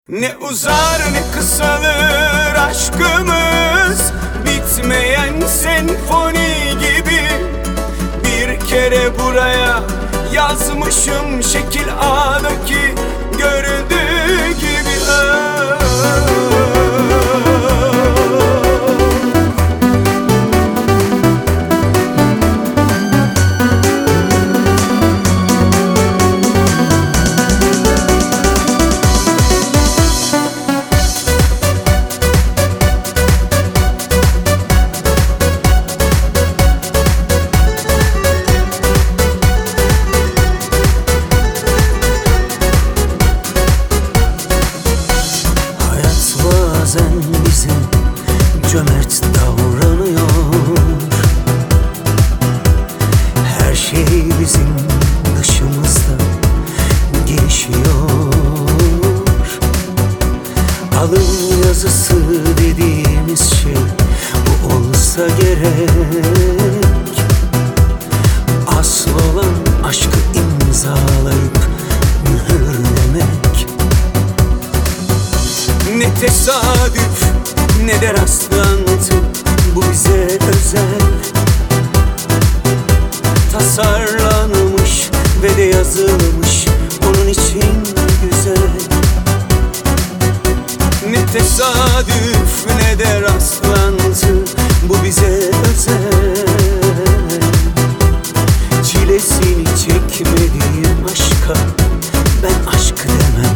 Ne uzar ne kısalır aşkımız, bitmeyen senfoni gibi. Bir kere buraya yazmışım şekil A'daki göründüğü gibi. Bazen bize cömert davranıyor. Her şey bizim dışımızda gelişiyor. Alın yazısı dediğimiz şey bu olsa gerek. Asıl olan aşkı imzalayıp mühürlemek. Ne tesadüf ne de rastlantı, bu bize özel, tasarlanmış ve de yazılmış onun için güzel. Ne tesadüf ne de rastlantı, Bu bize özel, çilesini çekmediğim aşka ben aşk demem.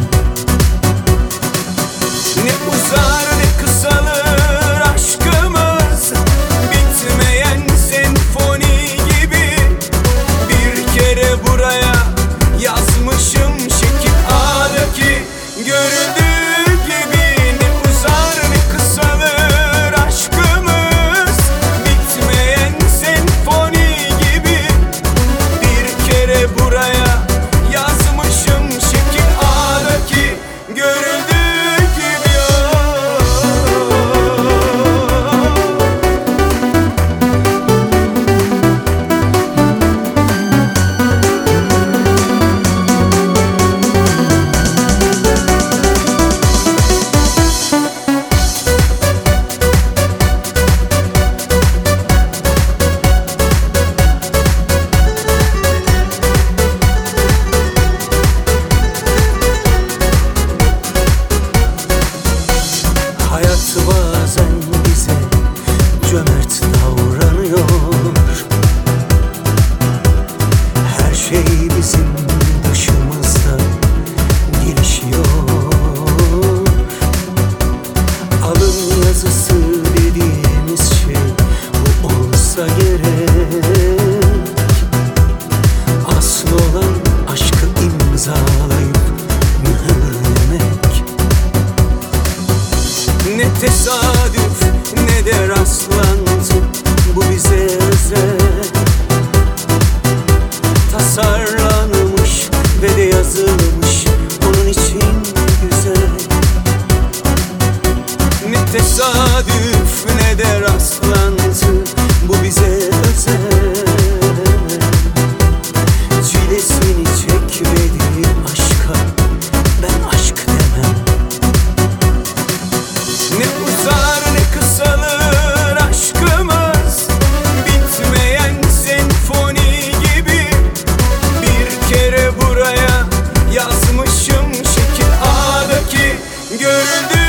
ne uzar ne kısalır aşkımız, bitmeyen senfoni gibi. Bir kere buraya yazmışım şekil A'daki görüldüğü gibi. Ne uzar ne kısalır aşkımız, bitmeyen senfoni gibi. Bir kere buraya yazmışım şekil A'daki görüldüğü. Hayat bazen bize cömert davranıyor. Her şey bizim dışımızda gelişiyor. Alın yazısı dediğimiz şey bu olsa gerek. Asıl olan aşkı imzalayıp mühürlemek. Ne tesadüf ne de rastlantı, bu bize özel, tasarlanmış ve de yazılmış onun için güzel. ne tesadüf ne de rastlantı, Bu bize özel, çilesini çekmediğim aşka ben aşk demem. ne uzar ne kısalır aşkımız, bitmeyen senfoni gibi. Bir kere buraya yazmışım şekil A'daki görüldüğü